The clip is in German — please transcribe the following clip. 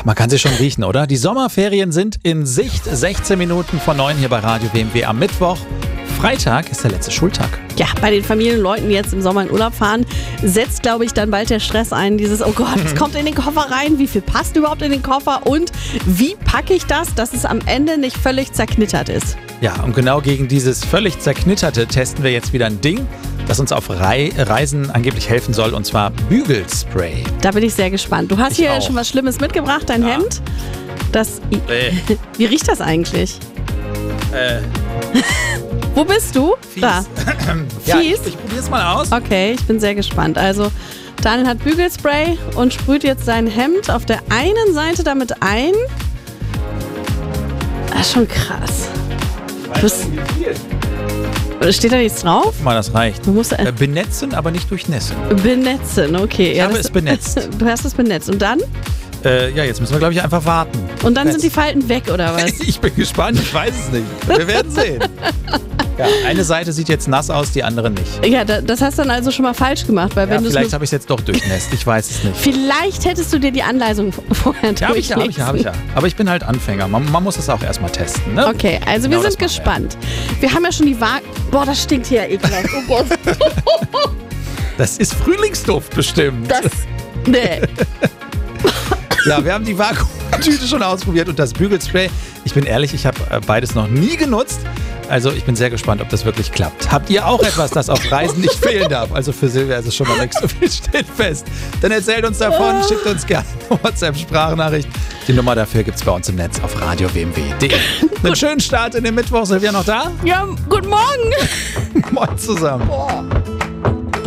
Man kann sie schon riechen, oder? Die Sommerferien sind in Sicht. 16 Minuten vor 9 hier bei Radio WMW am Mittwoch. Freitag ist der letzte Schultag. Ja, bei den Familienleuten, die jetzt im Sommer in Urlaub fahren, setzt, glaube ich, dann bald der Stress ein. Dieses, oh Gott, es kommt in den Koffer rein. Wie viel passt überhaupt in den Koffer? Und wie packe ich das, dass es am Ende nicht völlig zerknittert ist? Ja, und genau gegen dieses völlig zerknitterte testen wir jetzt wieder ein Ding, das uns auf Reisen angeblich helfen soll, und zwar Bügelspray. Da bin ich sehr gespannt. Du hast hier schon was Schlimmes mitgebracht, dein Hemd. Das, wie riecht das eigentlich? Wo bist du? Fies. Da. Ja, Fies? ich probier's mal aus. Okay, ich bin sehr gespannt. Also, Daniel hat Bügelspray und sprüht jetzt sein Hemd auf der einen Seite damit ein. Das ist schon krass. Steht da nichts drauf? Guck mal, das reicht. Du musst Benetzen, aber nicht durchnässen. benetzen, okay. Ich habe es benetzt. Du hast es benetzt. Und dann? Ja, jetzt müssen wir, glaube ich, einfach warten. Und dann sind die Falten weg, oder was? Ich bin gespannt, ich weiß es nicht. Wir werden sehen. Ja, eine Seite sieht jetzt nass aus, die andere nicht. Ja, das hast du dann also schon mal falsch gemacht. Weil wenn Vielleicht habe ich es jetzt doch durchnässt, ich weiß es nicht. Vielleicht hättest du dir die Anleitung vorher durchlesen. Ja, habe ich ja. Aber ich bin halt Anfänger. Man muss das auch erstmal testen, ne? Okay, also wir sind gespannt. Wir haben ja schon die Waage... Boah, das stinkt hier ekelhaft. Oh Gott. Das ist Frühlingsduft bestimmt. Nee. Ja, wir haben die Vakuumtüte schon ausprobiert und das Bügelspray. Ich bin ehrlich, ich habe beides noch nie genutzt. Also ich bin sehr gespannt, ob das wirklich klappt. Habt ihr auch etwas, das auf Reisen nicht fehlen darf? Also für Silvia ist es schon mal nichts, so viel steht fest. Dann erzählt uns davon, schickt uns gerne eine WhatsApp-Sprachnachricht. Die Nummer dafür gibt es bei uns im Netz auf radiowmw.de. Einen schönen Start in den Mittwoch. Silvia noch da? Ja, guten Morgen. Moin zusammen. Boah.